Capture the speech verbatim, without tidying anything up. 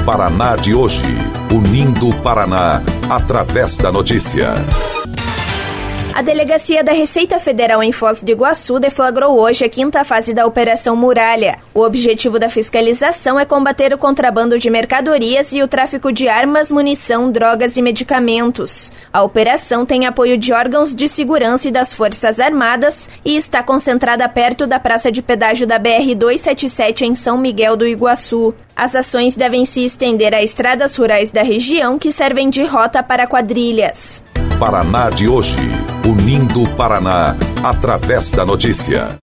Paraná de hoje, unindo o Paraná através da notícia. A Delegacia da Receita Federal em Foz do Iguaçu deflagrou hoje a quinta fase da Operação Muralha. O objetivo da fiscalização é combater o contrabando de mercadorias e o tráfico de armas, munição, drogas e medicamentos. A operação tem apoio de órgãos de segurança e das Forças Armadas e está concentrada perto da praça de pedágio da B R duzentos e setenta e sete em São Miguel do Iguaçu. As ações devem se estender a estradas rurais da região que servem de rota para quadrilhas. Paraná de hoje, unindo o Paraná através da notícia.